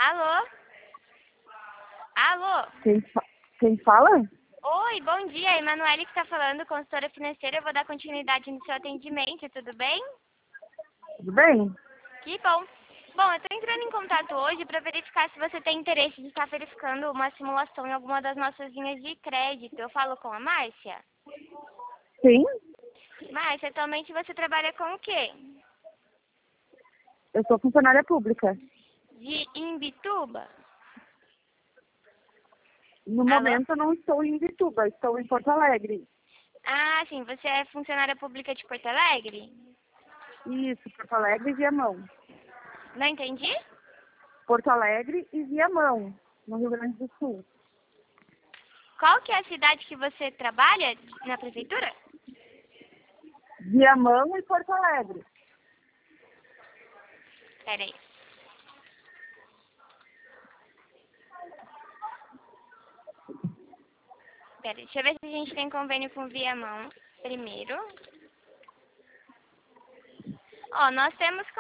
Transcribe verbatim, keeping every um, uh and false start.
Alô? Alô? Quem, fa- quem fala? Oi, bom dia. A Emanuele que está falando, consultora financeira. Eu vou dar continuidade no seu atendimento, tudo bem? Tudo bem? Que bom. Bom, eu estou entrando em contato hoje para verificar se você tem interesse de estar verificando uma simulação em alguma das nossas linhas de crédito. Eu falo com a Márcia? Sim, Márcia, atualmente você trabalha com o quê? eu sou funcionária pública. De Imbituba? No Alô? momento eu não estou em Vituba, estou em Porto Alegre. Ah, sim. Você é funcionária pública de Porto Alegre? Isso, Porto Alegre e Viamão. Não entendi? Porto Alegre e Viamão, no Rio Grande do Sul. Qual que é a cidade que você trabalha na prefeitura? Viamão e Porto Alegre. Peraí. Peraí, deixa eu ver se a gente tem convênio com Viamão primeiro. Ó, nós temos